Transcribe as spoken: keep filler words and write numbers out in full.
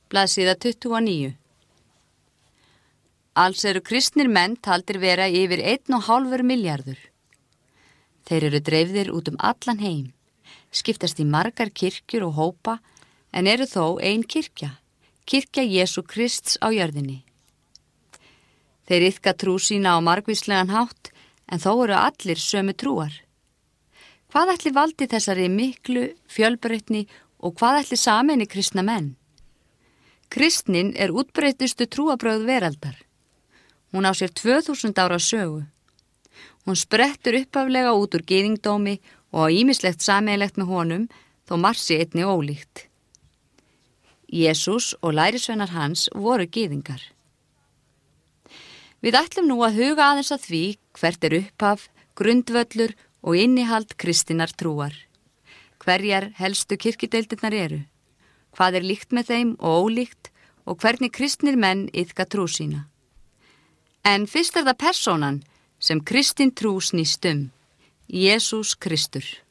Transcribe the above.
blaðsíða tuttugu og níu. Alls eru kristnir menn taldir vera yfir einn og hálfur milljarður. Þeir eru dreifðir út um allan heim, skiptast í margar kirkjur og hópa, en eru þó ein kirkja, kirkja Jesú Krists á jörðinni. Þeir iðka trú sína á margvíslegan hátt, en þó eru allir sömu trúar. Hvað ætli valdi þessari miklu fjölbreytni og hvað ætli sameini kristna menn? Kristnin er útbreytustu trúarbrögð veraldar. Hún á sér tvö þúsund ára sögu. Hún sprettur upphaflega út úr gyðingdómi og á ýmislegt sameiginlegt með honum, þó margt sé einnig ólíkt. Jesús og lærisveinar hans voru gyðingar. Við ætlum nú að huga aðeins að því hvert er upphaf, grundvöllur og innihald kristinnar trúar. Hverjar helstu kirkjudeildirnar eru? Hvað er líkt með þeim og ólíkt og hvernig kristnir menn iðka trú sína? En fyrst er það persónan sem kristin trú snýst um, Jesús Kristur.